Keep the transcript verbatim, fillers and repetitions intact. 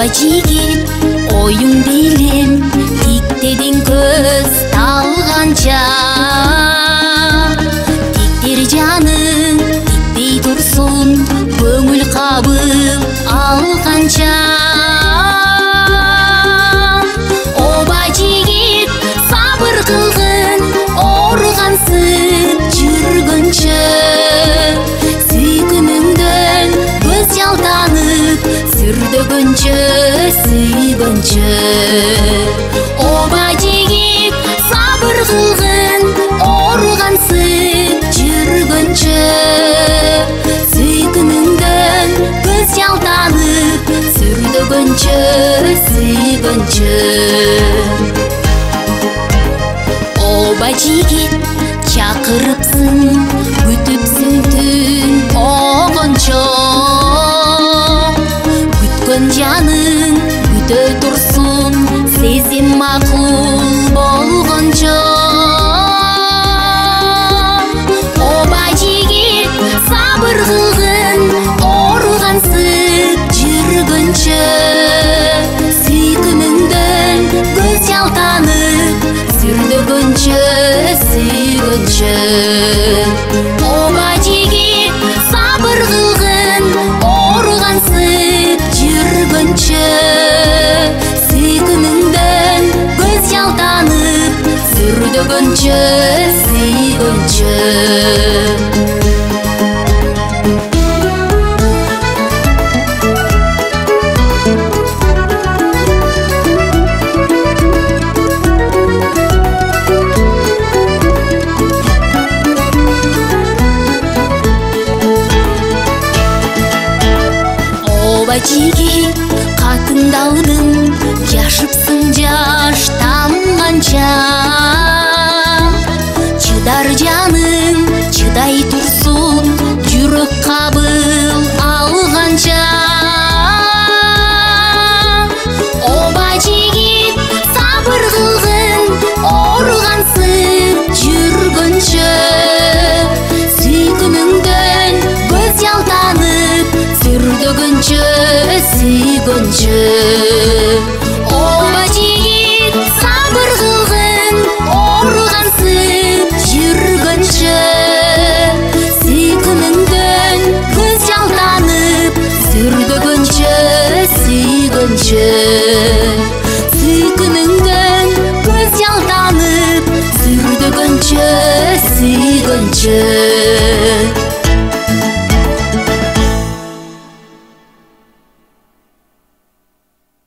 жигит оюң билем тиктедиң көз талганча тиктер жаның тиктей турсун көңүл кабыл алганча оба жигит сабыр кылгын ооругансып жүргөнчө сүйкүнүңдөн көз жалданып сүрдөгөнчө сүйгөнчө оба жигит сабыр кылгын ооругансып жүргөнчө сүйкүнүңдөн көз жалданып сүрдөгөнчө сүйгөнчө оба жигит чакырыпсың күтүпсүң түн огончо күткөн жаның күтө турсун сезим макул болгончо оба жигит сабыр кылгын ооругансып жүргөнчө сүйкүнүңдөн көз жалданып сүрдөгөнчө сүйгөнчө оба жигит сабыр кылгын ооругансып жүргөнчө сүйкүнүңдөн көз жалданып сүрдөгөнчө сүйгөнчө жигит катындалдың жашыпсың жаш тамганча чыдар жаның чыдай турсун жүрөк кабыл алганча оба жигит сабыр кылгын ооругансып жүргөнчө сүйкүнүңдөн көз жалданып сүрдөгөнчө сүйгөнчө оба жигит сабыр кылгын ооругансып жүргөнчө сүйкүнүңдөн көз жалданып сүрдөгөнчө сүйгөнчө сүйкүнүңдөн көз жалданып сүрдөгөнчө сүйгөнчө